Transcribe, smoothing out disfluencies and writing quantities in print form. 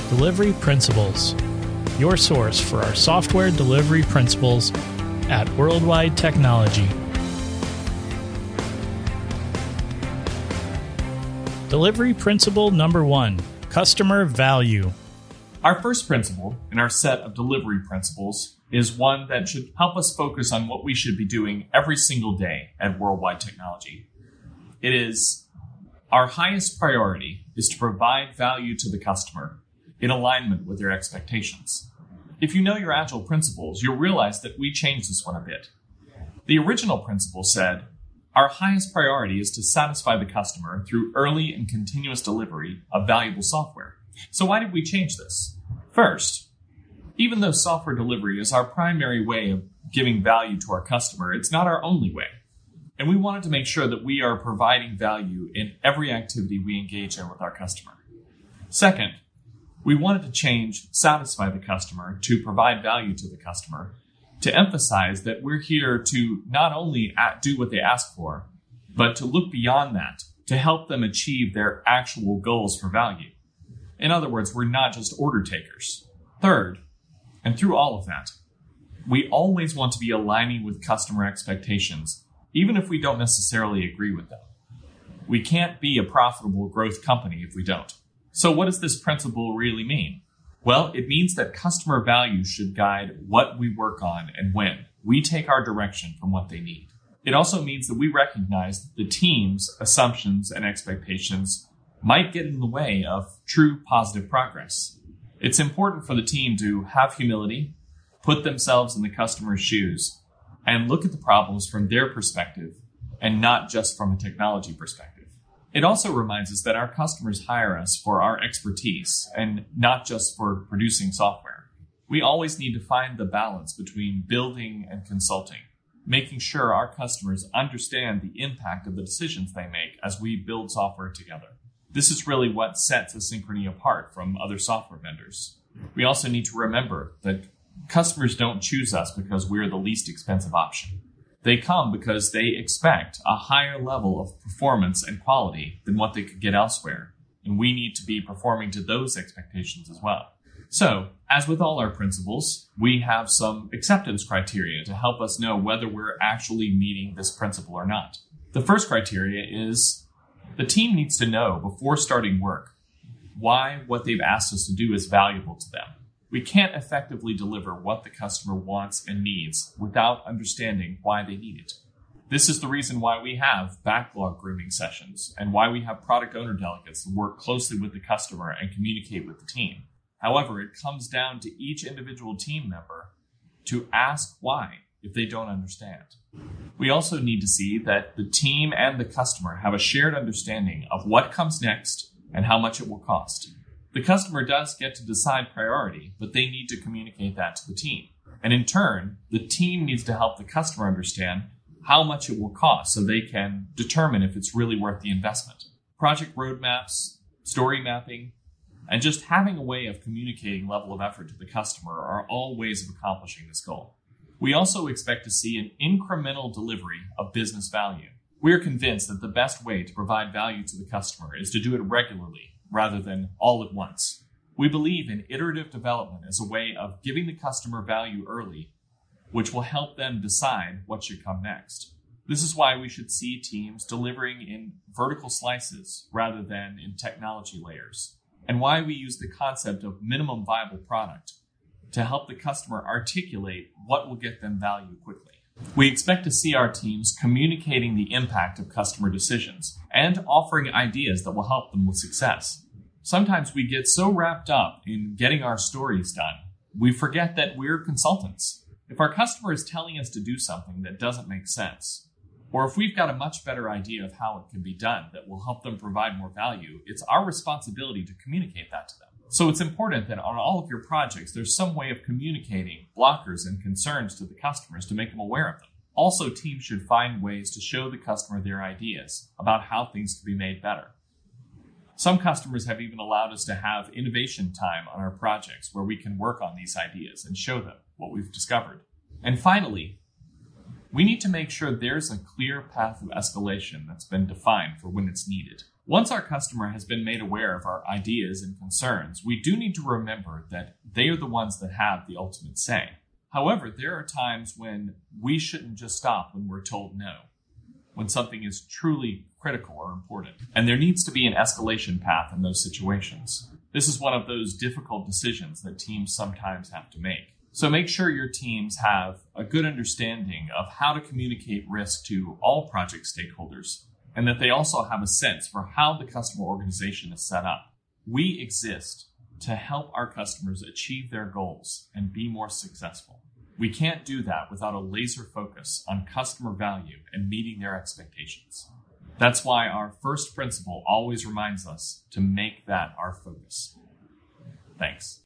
Delivery Principles, your source for our software delivery principles at Worldwide Technology. Delivery principle number 1, customer value. Our first principle in our set of delivery principles is one that should help us focus on what we should be doing every single day at Worldwide Technology. It is our highest priority is to provide value to the customer in alignment with their expectations. If you know your Agile principles, you'll realize that we changed this one a bit. The original principle said, our highest priority is to satisfy the customer through early and continuous delivery of valuable software. So why did we change this? First, even though software delivery is our primary way of giving value to our customer, it's not our only way. And we wanted to make sure that we are providing value in every activity we engage in with our customer. Second, we wanted to change satisfy the customer to provide value to the customer, to emphasize that we're here to not only do what they ask for, but to look beyond that, to help them achieve their actual goals for value. In other words, we're not just order takers. Third, and through all of that, we always want to be aligning with customer expectations, even if we don't necessarily agree with them. We can't be a profitable growth company if we don't. So what does this principle really mean? Well, it means that customer value should guide what we work on and when. We take our direction from what they need. It also means that we recognize that the team's assumptions and expectations might get in the way of true positive progress. It's important for the team to have humility, put themselves in the customer's shoes, and look at the problems from their perspective and not just from a technology perspective. It also reminds us that our customers hire us for our expertise and not just for producing software. We always need to find the balance between building and consulting, making sure our customers understand the impact of the decisions they make as we build software together. This is really what sets Asynchrony apart from other software vendors. We also need to remember that customers don't choose us because we're the least expensive option. They come because they expect a higher level of performance and quality than what they could get elsewhere, and we need to be performing to those expectations as well. So, as with all our principles, we have some acceptance criteria to help us know whether we're actually meeting this principle or not. The first criteria is the team needs to know before starting work why what they've asked us to do is valuable to them. We can't effectively deliver what the customer wants and needs without understanding why they need it. This is the reason why we have backlog grooming sessions and why we have product owner delegates that work closely with the customer and communicate with the team. However, it comes down to each individual team member to ask why if they don't understand. We also need to see that the team and the customer have a shared understanding of what comes next and how much it will cost. The customer does get to decide priority, but they need to communicate that to the team. And in turn, the team needs to help the customer understand how much it will cost so they can determine if it's really worth the investment. Project roadmaps, story mapping, and just having a way of communicating level of effort to the customer are all ways of accomplishing this goal. We also expect to see an incremental delivery of business value. We are convinced that the best way to provide value to the customer is to do it regularly rather than all at once. We believe in iterative development as a way of giving the customer value early, which will help them decide what should come next. This is why we should see teams delivering in vertical slices rather than in technology layers, and why we use the concept of minimum viable product to help the customer articulate what will get them value quickly. We expect to see our teams communicating the impact of customer decisions and offering ideas that will help them with success. Sometimes we get so wrapped up in getting our stories done, we forget that we're consultants. If our customer is telling us to do something that doesn't make sense, or if we've got a much better idea of how it can be done that will help them provide more value, it's our responsibility to communicate that to them. So it's important that on all of your projects, there's some way of communicating blockers and concerns to the customers to make them aware of them. Also, teams should find ways to show the customer their ideas about how things can be made better. Some customers have even allowed us to have innovation time on our projects where we can work on these ideas and show them what we've discovered. And finally, we need to make sure there's a clear path of escalation that's been defined for when it's needed. Once our customer has been made aware of our ideas and concerns, we do need to remember that they are the ones that have the ultimate say. However, there are times when we shouldn't just stop when we're told no, when something is truly critical or important. And there needs to be an escalation path in those situations. This is one of those difficult decisions that teams sometimes have to make. So make sure your teams have a good understanding of how to communicate risk to all project stakeholders, and that they also have a sense for how the customer organization is set up. We exist to help our customers achieve their goals and be more successful. We can't do that without a laser focus on customer value and meeting their expectations. That's why our first principle always reminds us to make that our focus. Thanks.